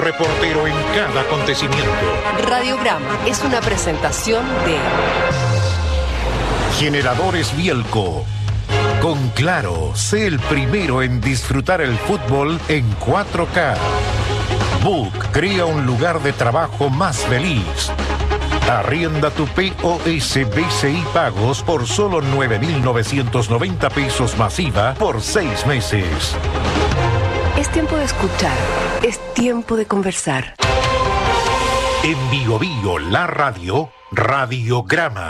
reportero en cada acontecimiento. Radiograma es una presentación de Generadores Bielco. Con Claro, sé el primero en disfrutar el fútbol en 4K. Book crea un lugar de trabajo más feliz. Arrienda tu POS BCI Pagos por solo 9.990 pesos masiva por 6 meses. Es tiempo de escuchar, es tiempo de conversar. En Bio Bio, la radio, Radiograma.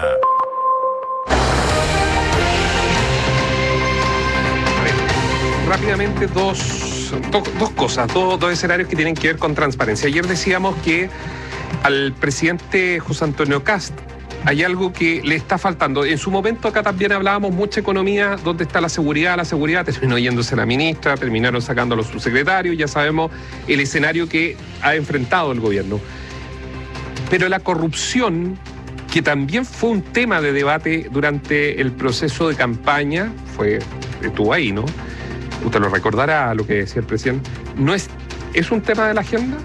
Rápidamente dos cosas, dos escenarios que tienen que ver con transparencia. Ayer decíamos que al presidente José Antonio Kast hay algo que le está faltando. En su momento acá también hablábamos mucha economía, ¿dónde está la seguridad? La seguridad terminó yéndose la ministra, terminaron sacando a los subsecretarios, ya sabemos el escenario que ha enfrentado el gobierno. Pero la corrupción, que también fue un tema de debate durante el proceso de campaña, estuvo ahí, ¿no? Usted lo recordará lo que decía el presidente. ¿No es un tema de la agenda?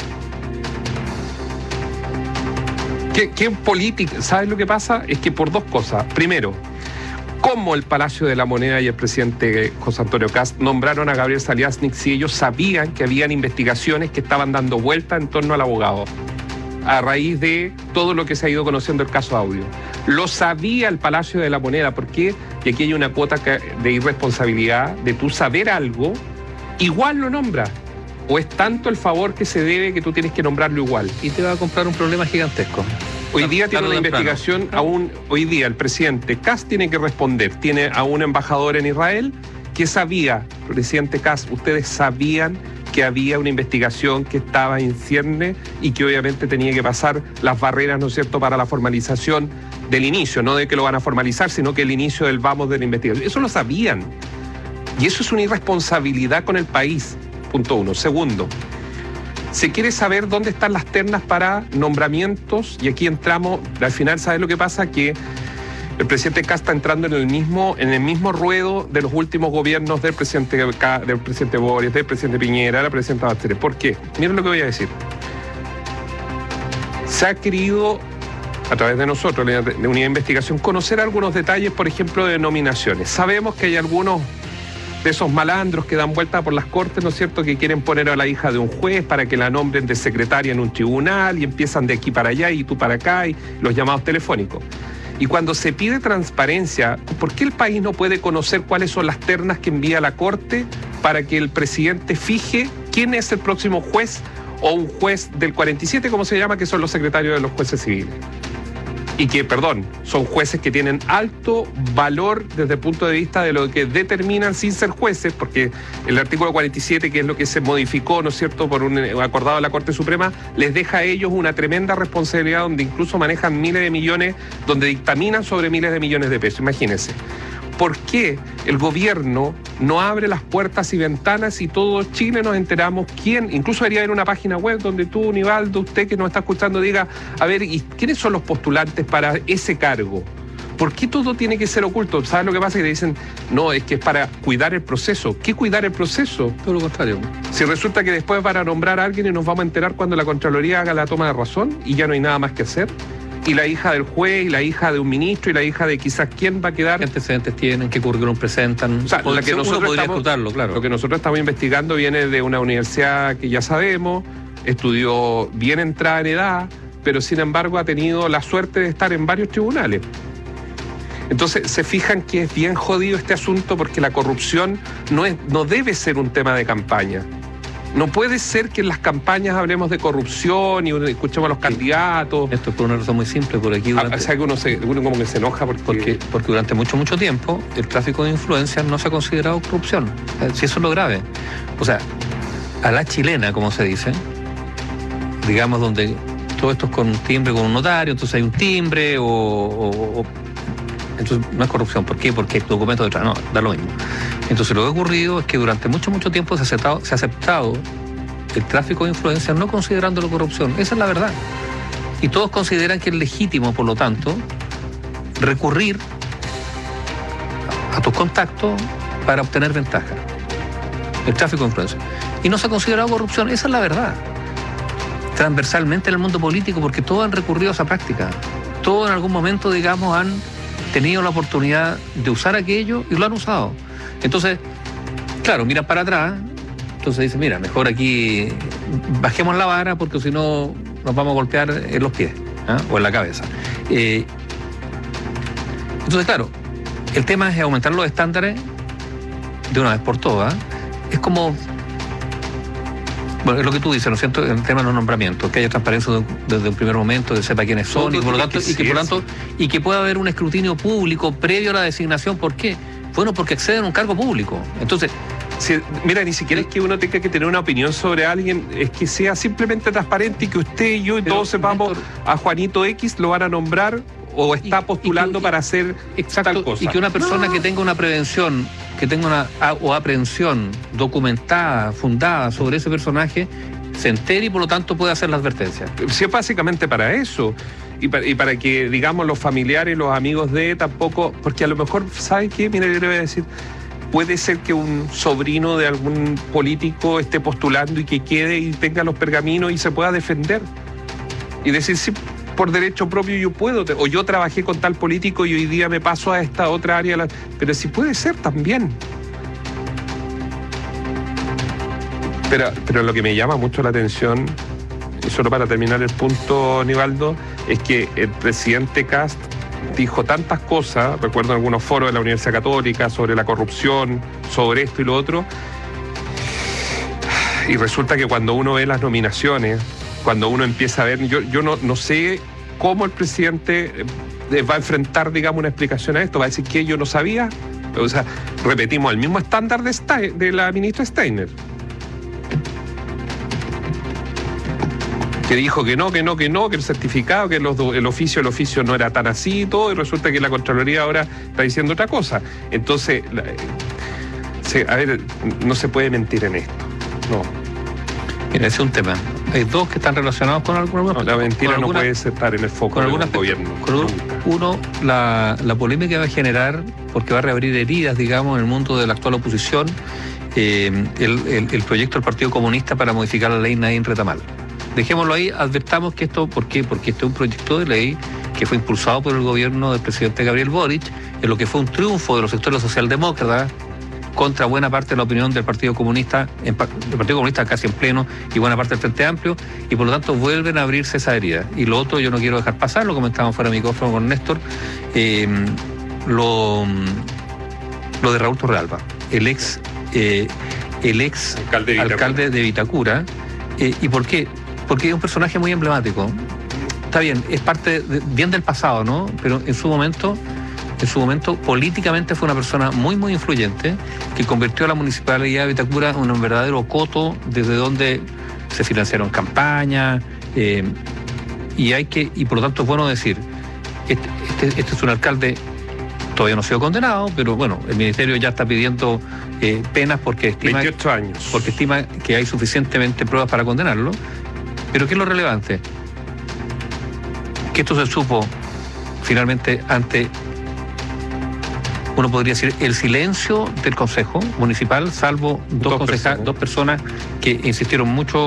¿Qué política? ¿Sabes lo que pasa? Es que por dos cosas. Primero, cómo el Palacio de la Moneda y el presidente José Antonio Kast nombraron a Gabriel Saliasnik si ellos sabían que habían investigaciones que estaban dando vuelta en torno al abogado, a raíz de todo lo que se ha ido conociendo el caso Audio. Lo sabía el Palacio de la Moneda. ¿Por qué? Y aquí hay una cuota de irresponsabilidad de tú saber algo, igual lo nombras. ¿O es tanto el favor que se debe que tú tienes que nombrarlo igual? Y te va a comprar un problema gigantesco. Hoy día tiene una investigación, hoy día el presidente Kast tiene que responder. Tiene a un embajador en Israel que sabía, presidente Kast, ustedes sabían que había una investigación que estaba en cierne y que obviamente tenía que pasar las barreras, ¿no es cierto?, para la formalización del inicio, no de que lo van a formalizar, sino que el inicio del vamos de la investigación. Eso lo sabían. Y eso es una irresponsabilidad con el país. Punto uno. Segundo, se quiere saber dónde están las ternas para nombramientos, y aquí entramos, al final, ¿sabes lo que pasa? Que el presidente Kast está entrando en el mismo ruedo de los últimos gobiernos del presidente Boris, del presidente Piñera, de la presidenta Bachelet. ¿Por qué? Miren lo que voy a decir. Se ha querido, a través de nosotros, de unidad de investigación, conocer algunos detalles, por ejemplo, de nominaciones. Sabemos que hay algunos de esos malandros que dan vuelta por las cortes, ¿no es cierto?, que quieren poner a la hija de un juez para que la nombren de secretaria en un tribunal y empiezan de aquí para allá y tú para acá y los llamados telefónicos. Y cuando se pide transparencia, ¿por qué el país no puede conocer cuáles son las ternas que envía la Corte para que el presidente fije quién es el próximo juez o un juez del 47, como se llama, que son los secretarios de los jueces civiles? Y que, son jueces que tienen alto valor desde el punto de vista de lo que determinan sin ser jueces, porque el artículo 47, que es lo que se modificó, ¿no es cierto?, por un acordado de la Corte Suprema, les deja a ellos una tremenda responsabilidad donde incluso manejan miles de millones, donde dictaminan sobre miles de millones de pesos. Imagínense. ¿Por qué el gobierno no abre las puertas y ventanas y todo Chile nos enteramos quién? Incluso debería haber una página web donde tú, Nivaldo, usted que nos está escuchando, diga, a ver, ¿y quiénes son los postulantes para ese cargo? ¿Por qué todo tiene que ser oculto? ¿Sabes lo que pasa? Que te dicen, no, es que es para cuidar el proceso. ¿Qué cuidar el proceso? Todo lo contrario. Si resulta que después van a nombrar a alguien y nos vamos a enterar cuando la Contraloría haga la toma de razón y ya no hay nada más que hacer. Y la hija del juez, y la hija de un ministro, y la hija de quizás quién va a quedar. ¿Qué antecedentes tienen? ¿Qué currículum presentan? O sea, lo que nosotros estamos investigando viene de una universidad que ya sabemos, estudió bien entrada en edad, pero sin embargo ha tenido la suerte de estar en varios tribunales. Entonces se fijan que es bien jodido este asunto porque la corrupción no debe ser un tema de campaña. No puede ser que en las campañas hablemos de corrupción y escuchemos a los candidatos. Esto es por una razón muy simple. Por aquí o sea, que uno como que se enoja porque durante mucho tiempo el tráfico de influencias no se ha considerado corrupción. Si eso es lo grave. O sea, a la chilena, como se dice, digamos, donde todo esto es con un timbre, con un notario, entonces hay un timbre entonces no es corrupción. ¿Por qué? Porque hay documentos detrás. No, da lo mismo. Entonces lo que ha ocurrido es que durante mucho tiempo se ha aceptado el tráfico de influencias no considerándolo corrupción. Esa es la verdad. Y todos consideran que es legítimo, por lo tanto, recurrir a tus contactos para obtener ventaja. El tráfico de influencias. Y no se ha considerado corrupción. Esa es la verdad. transversalmente en el mundo político, porque todos han recurrido a esa práctica. Todos en algún momento, digamos, han tenido la oportunidad de usar aquello y lo han usado. Entonces, claro, miran para atrás, entonces dicen, mira, mejor aquí bajemos la vara porque si no nos vamos a golpear en los pies, ¿eh? O en la cabeza. Entonces, claro, el tema es aumentar los estándares de una vez por todas. Es como, bueno, es lo que tú dices, ¿no es cierto?, en el tema de los nombramientos, que haya transparencia desde un primer momento, que sepa quiénes son, y por lo tanto, y que pueda haber un escrutinio público previo a la designación. ¿Por qué? Bueno, porque acceden a un cargo público. Entonces, mira, ni siquiera es que uno tenga que tener una opinión sobre alguien, es que sea simplemente transparente y que usted y yo y todos sepamos, a Juanito X lo van a nombrar o está postulando para hacer tal cosa. Y que una persona que tenga una prevención, que tenga una aprehensión documentada, fundada sobre ese personaje, se entere y por lo tanto puede hacer la advertencia. Sí, es básicamente para eso. Y para que, digamos, los familiares, los amigos de tampoco, porque a lo mejor, ¿sabe qué? Mira, yo le voy a decir, puede ser que un sobrino de algún político esté postulando y que quede y tenga los pergaminos y se pueda defender. Y decir, sí, por derecho propio yo puedo, o yo trabajé con tal político y hoy día me paso a esta otra área. Pero sí puede ser también. Pero lo que me llama mucho la atención, y solo para terminar el punto, Nivaldo, es que el presidente Kast dijo tantas cosas, recuerdo en algunos foros de la Universidad Católica, sobre la corrupción, sobre esto y lo otro, y resulta que cuando uno ve las nominaciones, cuando uno empieza a ver, yo no sé cómo el presidente va a enfrentar, digamos, una explicación a esto, va a decir que yo no sabía, o sea, repetimos el mismo estándar de la ministra Steiner, que dijo que no, que el certificado, que el oficio no era tan así y todo, y resulta que la Contraloría ahora está diciendo otra cosa. Entonces, a ver, no se puede mentir en esto. No. Mira, ese es un tema. Hay dos que están relacionados con alguna... No, la mentira no puede estar en el foco del gobierno. Uno, la polémica va a generar, porque va a reabrir heridas, digamos, en el mundo de la actual oposición, el proyecto del Partido Comunista para modificar la ley Nadine-Retamal. Dejémoslo ahí, advertamos que esto, ¿por qué? Porque este es un proyecto de ley que fue impulsado por el gobierno del presidente Gabriel Boric, en lo que fue un triunfo de los sectores socialdemócratas contra buena parte de la opinión del Partido Comunista, casi en pleno, y buena parte del Frente Amplio, y por lo tanto vuelven a abrirse esa herida. Y lo otro yo no quiero dejar pasar, lo comentábamos fuera de micrófono con Néstor, lo de Raúl Torrealba, el ex alcalde de Vitacura. ¿Y por qué? Porque es un personaje muy emblemático. Está bien, es parte bien del pasado, ¿no? Pero en su momento políticamente fue una persona muy, muy influyente que convirtió a la Municipalidad de Vitacura en un verdadero coto desde donde se financiaron campañas, y por lo tanto es bueno decir, este es un alcalde, todavía no ha sido condenado, pero bueno, el Ministerio ya está pidiendo penas porque estima 28 años. Porque estima que hay suficientemente pruebas para condenarlo. Pero ¿qué es lo relevante? Que esto se supo finalmente ante, uno podría decir, el silencio del Consejo Municipal, salvo dos personas que insistieron mucho,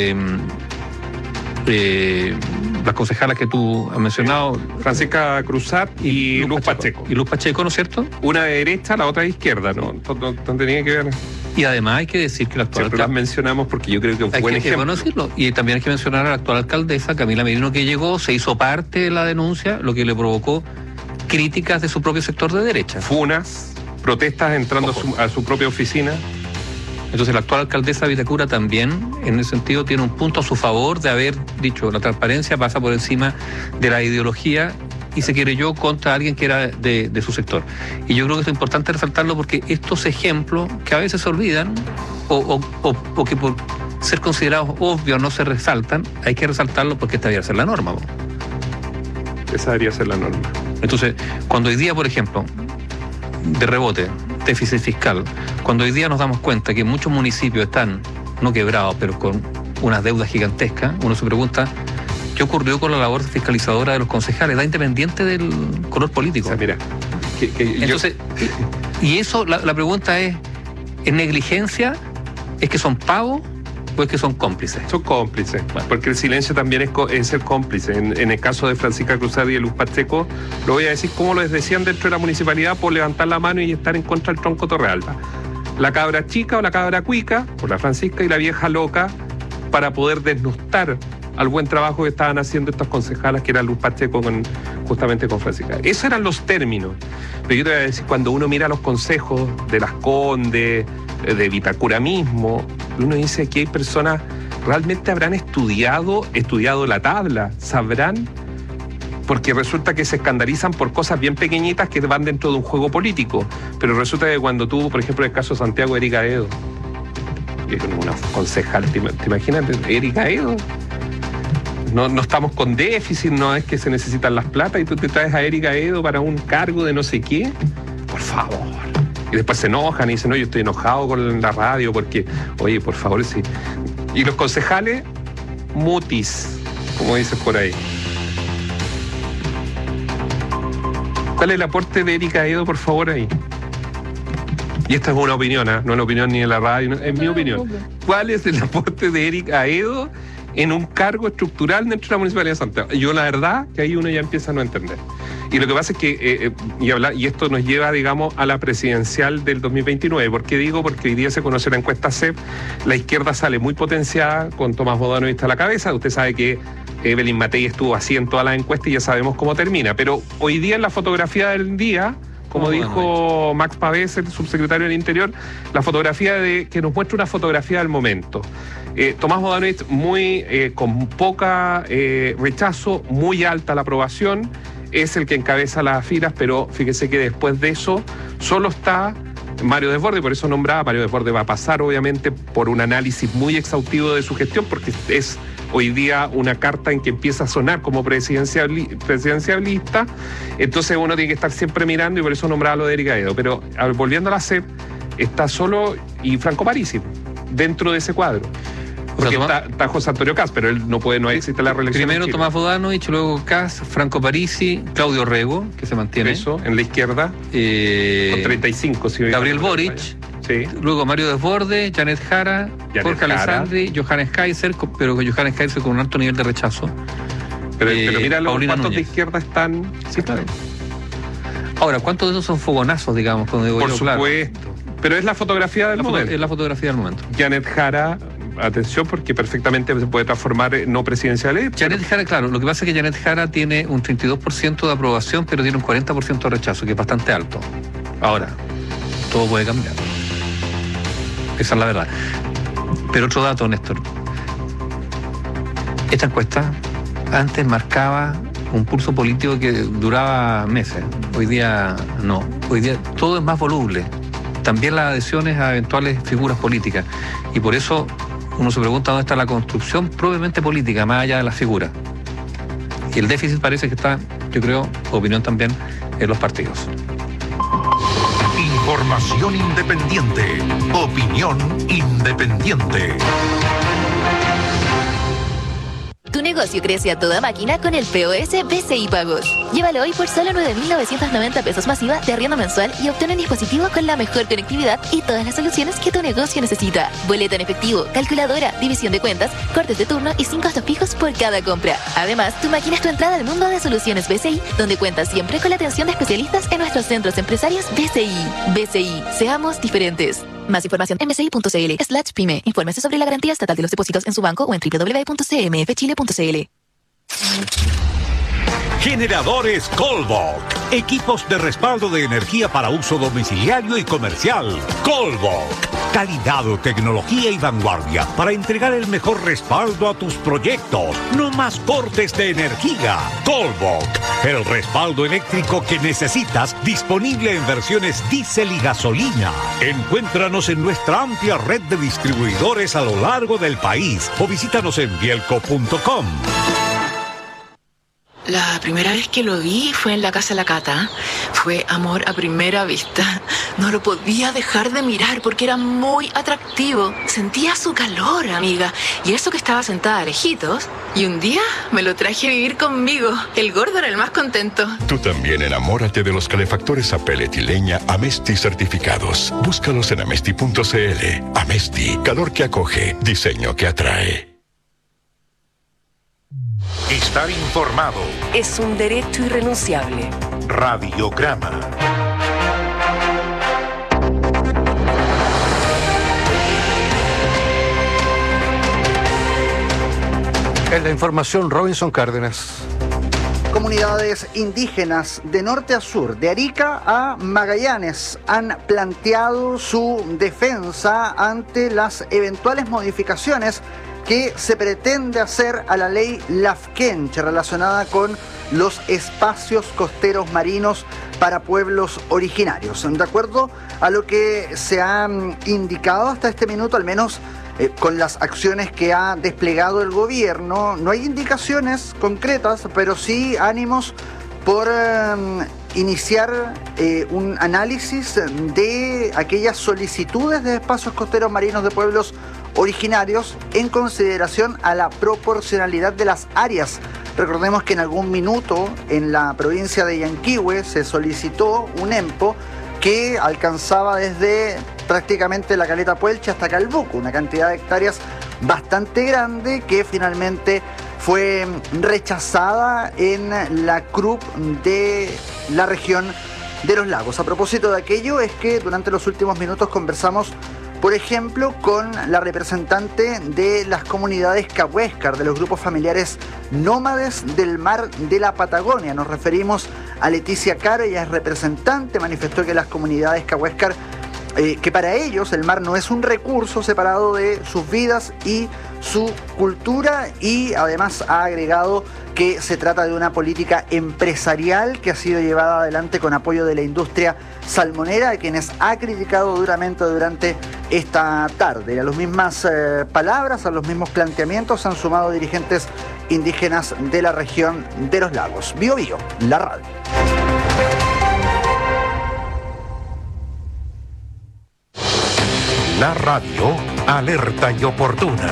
las concejalas que tú has mencionado, Francisca Cruzat y Luz Pacheco. Y Luz Pacheco, ¿no es cierto? Una de derecha, la otra de izquierda, ¿no? No tenía que ver. Y además hay que decir que la actual siempre las mencionamos porque yo creo que es un buen ejemplo. Bueno decirlo. Y también hay que mencionar a la actual alcaldesa, Camila Merino, que llegó, se hizo parte de la denuncia, lo que le provocó críticas de su propio sector de derecha. Funas, protestas entrando a su propia oficina. Entonces la actual alcaldesa de Vitacura también, en ese sentido, tiene un punto a su favor de haber dicho la transparencia pasa por encima de la ideología y se querelló contra alguien que era de su sector. Y yo creo que es importante resaltarlo porque estos ejemplos que a veces se olvidan o que por ser considerados obvios no se resaltan, hay que resaltarlo porque esta debería ser la norma. Esa debería ser la norma. Entonces, cuando hoy día, por ejemplo, de rebote, déficit fiscal, cuando hoy día nos damos cuenta que muchos municipios están, no quebrados, pero con unas deudas gigantescas, uno se pregunta, ¿qué ocurrió con la labor fiscalizadora de los concejales? Da independiente del color político. O sea, mira, entonces, y eso, la pregunta ¿es negligencia? ¿Es que son pavos? Pues que son cómplices. Son cómplices, porque el silencio también es ser cómplice. En el caso de Francisca Cruzat y de Luz Pacheco, lo voy a decir como les decían dentro de la municipalidad por levantar la mano y estar en contra del tronco Torrealba. La cabra chica o la cabra cuica, por la Francisca, y la vieja loca, para poder desnudar al buen trabajo que estaban haciendo estas concejalas, que era Luz Pacheco justamente con Francisca. Esos eran los términos. Pero yo te voy a decir, cuando uno mira los consejos de Las Condes, de Vitacura mismo, uno dice, aquí hay personas, ¿realmente habrán estudiado la tabla? ¿Sabrán? Porque resulta que se escandalizan por cosas bien pequeñitas que van dentro de un juego político. Pero resulta que cuando tú, por ejemplo, en el caso de Santiago, Erika Edo, una concejal, ¿te imaginas? Erika Edo. No estamos con déficit, no es que se necesitan las platas y tú te traes a Erika Edo para un cargo de no sé qué. Por favor. Y después se enojan y dicen, no, yo estoy enojado con la radio porque, oye, por favor, sí. Y los concejales, mutis, como dices por ahí. ¿Cuál es el aporte de Erika Edo, por favor, ahí? Y esta es una opinión, no es una opinión ni de la radio, es mi opinión. ¿Cuál es el aporte de Erika Edo en un cargo estructural dentro de la Municipalidad de Santiago? Yo la verdad que ahí uno ya empieza a no entender. Y lo que pasa es que, y esto nos lleva, digamos, a la presidencial del 2029. ¿Por qué digo? Porque hoy día se conoce la encuesta CEP, la izquierda sale muy potenciada con Tomás Bodanovich a la cabeza. Usted sabe que Evelyn Matei estuvo así en todas las encuestas y ya sabemos cómo termina. Pero hoy día en la fotografía del día, como dijo Max Pavés, el subsecretario del Interior, la fotografía que nos muestra una fotografía del momento. Tomás Bodanovich con poca rechazo, muy alta la aprobación, es el que encabeza las filas, pero fíjese que después de eso solo está Mario Desbordes, por eso nombraba, Mario Desbordes va a pasar obviamente por un análisis muy exhaustivo de su gestión, porque es hoy día una carta en que empieza a sonar como presidencialista, entonces uno tiene que estar siempre mirando y por eso nombraba lo de Erika Edo. Pero volviendo a la CEP, está solo y Franco Parisi dentro de ese cuadro. Porque está José Antonio Kast, pero él no existe la reelección. Primero Tomás Bodanovich, luego Kast, Franco Parisi, Claudio Rego, que se mantiene. Eso, en la izquierda. Con 35, si Gabriel Boric. Sí. Luego Mario Desbordes, Janet Jara, Jorge Alessandri, Johannes Kaiser, pero con Johannes Kaiser con un alto nivel de rechazo. Pero mira, los cuantos de izquierda están. Sí, claro. Ahora, ¿cuántos de esos son fogonazos, digamos? Por supuesto. Claro. Pero es la fotografía del momento. Es la fotografía del momento. Janet Jara, atención, porque perfectamente se puede transformar en no presidencial. Janet Jara, claro, lo que pasa es que Janet Jara tiene un 32% de aprobación, pero tiene un 40% de rechazo, que es bastante alto. Ahora, todo puede cambiar. Esa es la verdad. Pero otro dato, Néstor. Esta encuesta antes marcaba un pulso político que duraba meses. Hoy día no. Hoy día todo es más voluble. También las adhesiones a eventuales figuras políticas. Y por eso uno se pregunta dónde está la construcción probablemente política, más allá de las figuras. Y el déficit parece que está, yo creo, opinión también, en los partidos. Información independiente. Opinión independiente. Tu negocio crece a toda máquina con el POS BCI Pagos. Llévalo hoy por solo 9.990 pesos masiva de arriendo mensual y obtén un dispositivo con la mejor conectividad y todas las soluciones que tu negocio necesita. Boleta en efectivo, calculadora, división de cuentas, cortes de turno y 5 costos fijos por cada compra. Además, tu máquina es tu entrada al mundo de soluciones BCI, donde cuentas siempre con la atención de especialistas en nuestros centros empresarios BCI. BCI, seamos diferentes. Más información en bci.cl/pyme. Infórmese sobre la garantía estatal de los depósitos en su banco o en www.cmfchile.cl. Generadores Colbach. Equipos de respaldo de energía para uso domiciliario y comercial. Colbach. Calidad, tecnología y vanguardia para entregar el mejor respaldo a tus proyectos. No más cortes de energía. Colbach. El respaldo eléctrico que necesitas, disponible en versiones diésel y gasolina. Encuéntranos en nuestra amplia red de distribuidores a lo largo del país o visítanos en bielco.com. La primera vez que lo vi fue en la casa de la Cata. Fue amor a primera vista. No lo podía dejar de mirar porque era muy atractivo. Sentía su calor, amiga. Y eso que estaba sentada a lejitos. Y un día me lo traje a vivir conmigo. El gordo era el más contento. Tú también enamórate de los calefactores a pellet y leña Amesti certificados. Búscalos en amesti.cl. Amesti, calor que acoge, diseño que atrae. Estar informado. Es un derecho irrenunciable. Radiograma. En la información, Robinson Cárdenas. Comunidades indígenas de norte a sur, de Arica a Magallanes, han planteado su defensa ante las eventuales modificaciones que se pretende hacer a la ley Lafkenche relacionada con los espacios costeros marinos para pueblos originarios. De acuerdo a lo que se ha indicado hasta este minuto, al menos con las acciones que ha desplegado el gobierno, no hay indicaciones concretas, pero sí ánimos por iniciar un análisis de aquellas solicitudes de espacios costeros marinos de pueblos originarios en consideración a la proporcionalidad de las áreas. Recordemos que en algún minuto en la provincia de Yanquihue se solicitó un EMPO que alcanzaba desde prácticamente la Caleta Puelche hasta Calbuco, una cantidad de hectáreas bastante grande que finalmente fue rechazada en la CRUP de la región de los lagos. A propósito de aquello, es que durante los últimos minutos conversamos, por ejemplo, con la representante de las comunidades cahuéscar, de los grupos familiares nómades del mar de la Patagonia. Nos referimos a Leticia Caro, ella es representante, manifestó que las comunidades cahuéscar, que para ellos el mar no es un recurso separado de sus vidas y su cultura, y además ha agregado que se trata de una política empresarial que ha sido llevada adelante con apoyo de la industria salmonera, a quienes ha criticado duramente durante esta tarde. A las mismas palabras, a los mismos planteamientos se han sumado dirigentes indígenas de la región de los lagos. Bio Bio, la radio. La radio, alerta y oportuna.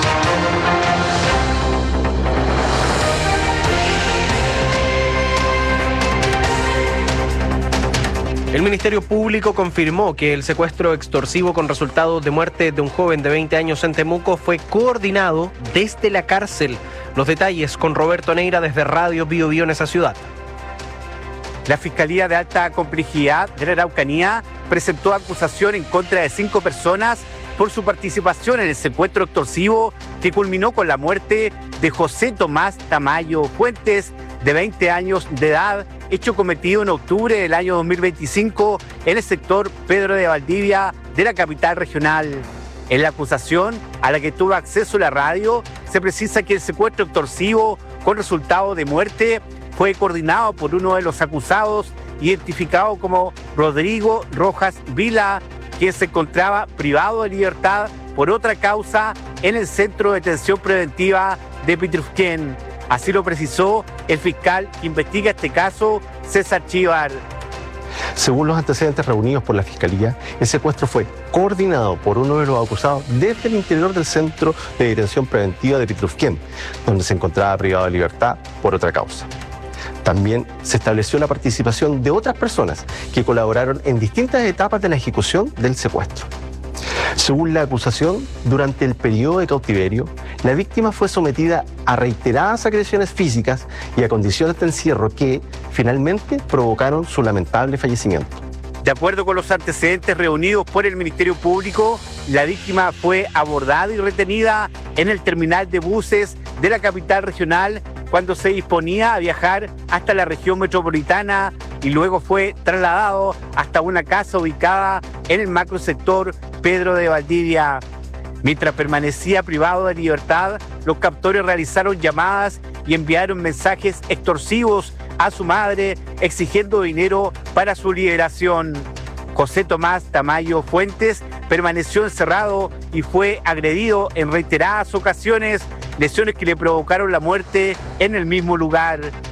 El Ministerio Público confirmó que el secuestro extorsivo con resultado de muerte de un joven de 20 años en Temuco fue coordinado desde la cárcel. Los detalles con Roberto Neira desde Radio Bio Bio en esa ciudad. La Fiscalía de Alta Complejidad de la Araucanía presentó acusación en contra de 5 personas por su participación en el secuestro extorsivo que culminó con la muerte de José Tomás Tamayo Fuentes, de 20 años de edad, hecho cometido en octubre del año 2025 en el sector Pedro de Valdivia de la capital regional. En la acusación, a la que tuvo acceso la radio, se precisa que el secuestro extorsivo con resultado de muerte fue coordinado por uno de los acusados, identificado como Rodrigo Rojas Vila, quien se encontraba privado de libertad por otra causa en el Centro de Detención Preventiva de Pitrufquén. Así lo precisó el fiscal que investiga este caso, César Chívar. Según los antecedentes reunidos por la Fiscalía, el secuestro fue coordinado por uno de los acusados desde el interior del Centro de Detención Preventiva de Pitrufquén, donde se encontraba privado de libertad por otra causa. También se estableció la participación de otras personas que colaboraron en distintas etapas de la ejecución del secuestro. Según la acusación, durante el periodo de cautiverio, la víctima fue sometida a reiteradas agresiones físicas y a condiciones de encierro que, finalmente, provocaron su lamentable fallecimiento. De acuerdo con los antecedentes reunidos por el Ministerio Público, la víctima fue abordada y retenida en el terminal de buses de la capital regional cuando se disponía a viajar hasta la región metropolitana y luego fue trasladado hasta una casa ubicada en el macrosector Pedro de Valdivia. Mientras permanecía privado de libertad, los captores realizaron llamadas y enviaron mensajes extorsivos a su madre exigiendo dinero para su liberación. José Tomás Tamayo Fuentes permaneció encerrado y fue agredido en reiteradas ocasiones, lesiones que le provocaron la muerte en el mismo lugar.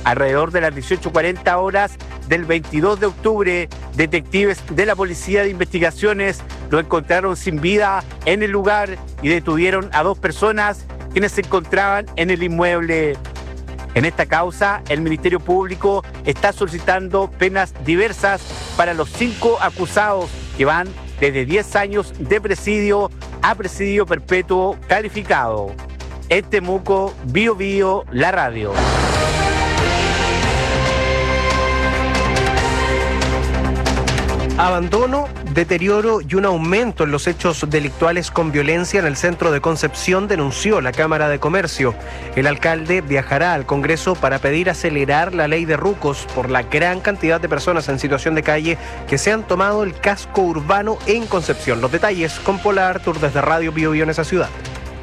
Alrededor de las 18:40 horas del 22 de octubre, detectives de la Policía de Investigaciones lo encontraron sin vida en el lugar y detuvieron a 2 personas quienes se encontraban en el inmueble. En esta causa, el Ministerio Público está solicitando penas diversas para los 5 acusados que van desde 10 años de presidio a presidio perpetuo calificado. En Temuco, Bio Bio, la radio. Abandono, deterioro y un aumento en los hechos delictuales con violencia en el centro de Concepción, denunció la Cámara de Comercio. El alcalde viajará al Congreso para pedir acelerar la ley de rucos por la gran cantidad de personas en situación de calle que se han tomado el casco urbano en Concepción. Los detalles con Paula Artur desde Radio Bio Bio en esa ciudad.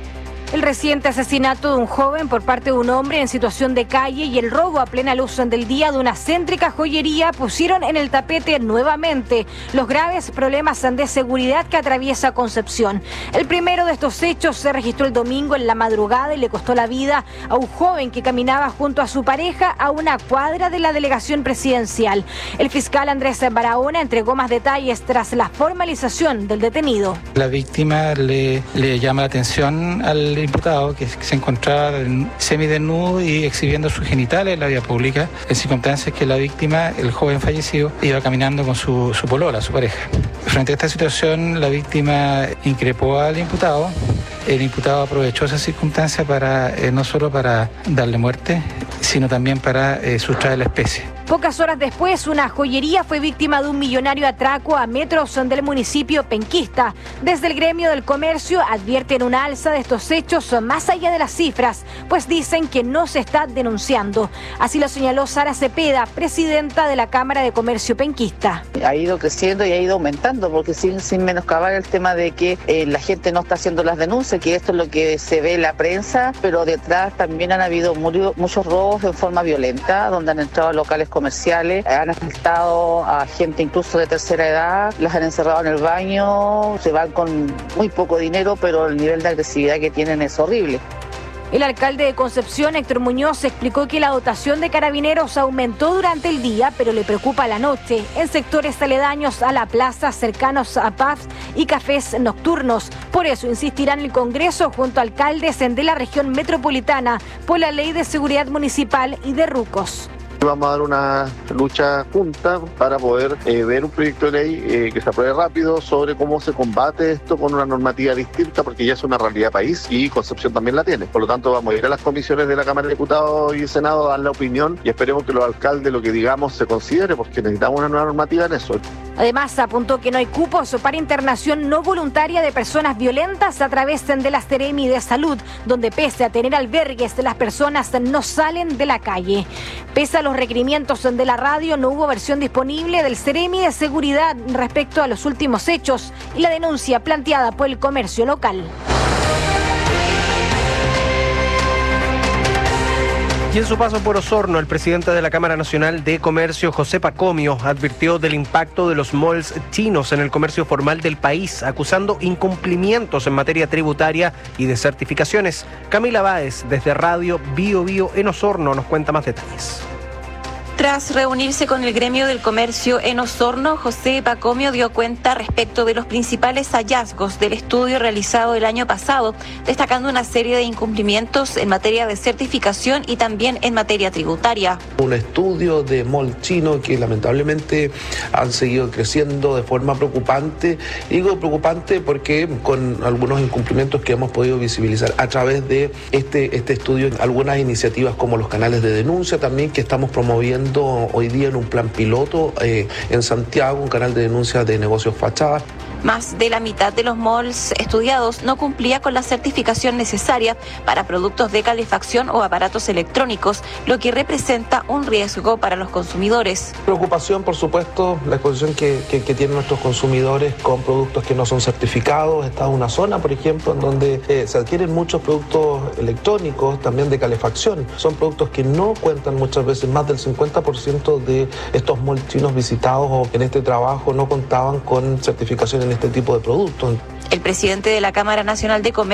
El reciente asesinato de un joven por parte de un hombre en situación de calle y el robo a plena luz del día de una céntrica joyería pusieron en el tapete nuevamente los graves problemas de seguridad que atraviesa Concepción. El primero de estos hechos se registró el domingo en la madrugada y le costó la vida a un joven que caminaba junto a su pareja a una cuadra de la delegación presidencial. El fiscal Andrés Barahona entregó más detalles tras la formalización del detenido. La víctima le llama la atención al imputado que se encontraba semidesnudo y exhibiendo sus genitales en la vía pública, en circunstancias que la víctima, el joven fallecido, iba caminando con su polola, su pareja. Frente a esta situación, la víctima increpó al imputado. El imputado aprovechó esa circunstancia para no solo para darle muerte, sino también para sustraer la especie. Pocas horas después, una joyería fue víctima de un millonario atraco a metros del municipio penquista. Desde el gremio del comercio advierten una alza de estos hechos más allá de las cifras, pues dicen que no se está denunciando. Así lo señaló Sara Cepeda, presidenta de la Cámara de Comercio penquista. Ha ido creciendo y ha ido aumentando, porque sin menoscabar el tema de que la gente no está haciendo las denuncias, que esto es lo que se ve en la prensa, pero detrás también han habido muchos robos en forma violenta, donde han entrado a locales comerciales, han asaltado a gente incluso de tercera edad, las han encerrado en el baño, se van con muy poco dinero, pero el nivel de agresividad que tienen es horrible. El alcalde de Concepción, Héctor Muñoz, explicó que la dotación de carabineros aumentó durante el día, pero le preocupa la noche, en sectores aledaños a la plaza, cercanos a pubs y cafés nocturnos. Por eso insistirá en el Congreso junto a alcaldes de la región metropolitana por la Ley de Seguridad Municipal y de rucos. Vamos a dar una lucha junta para poder ver un proyecto de ley que se apruebe rápido sobre cómo se combate esto con una normativa distinta, porque ya es una realidad país y Concepción también la tiene. Por lo tanto, vamos a ir a las comisiones de la Cámara de Diputados y Senado a dar la opinión y esperemos que los alcaldes lo que digamos se considere, porque necesitamos una nueva normativa en eso. Además, apuntó que no hay cupos para internación no voluntaria de personas violentas a través de la Seremi de Salud, donde pese a tener albergues, las personas no salen de la calle. Pese a los requerimientos de la radio, no hubo versión disponible del Seremi de Seguridad respecto a los últimos hechos y la denuncia planteada por el comercio local. Y en su paso por Osorno, el presidente de la Cámara Nacional de Comercio, José Pacomio, advirtió del impacto de los malls chinos en el comercio formal del país, acusando incumplimientos en materia tributaria y de certificaciones. Camila Báez, desde Radio Bio Bio en Osorno, nos cuenta más detalles. Tras reunirse con el gremio del comercio en Osorno, José Pacomio dio cuenta respecto de los principales hallazgos del estudio realizado el año pasado, destacando una serie de incumplimientos en materia de certificación y también en materia tributaria. Un estudio de mall chino que lamentablemente han seguido creciendo de forma preocupante. Digo preocupante porque con algunos incumplimientos que hemos podido visibilizar a través de este estudio, algunas iniciativas como los canales de denuncia también que estamos promoviendo hoy día en un plan piloto en Santiago, un canal de denuncia de negocios fachadas. Más de la mitad de los malls estudiados no cumplía con la certificación necesaria para productos de calefacción o aparatos electrónicos, lo que representa un riesgo para los consumidores. Preocupación, por supuesto, la exposición que tienen nuestros consumidores con productos que no son certificados. Esta es una zona, por ejemplo, en donde se adquieren muchos productos electrónicos, también de calefacción. Son productos que no cuentan muchas veces, más del 50% de estos malls chinos visitados o en este trabajo no contaban con certificación en este tipo de productos. El presidente de la Cámara Nacional de Comercio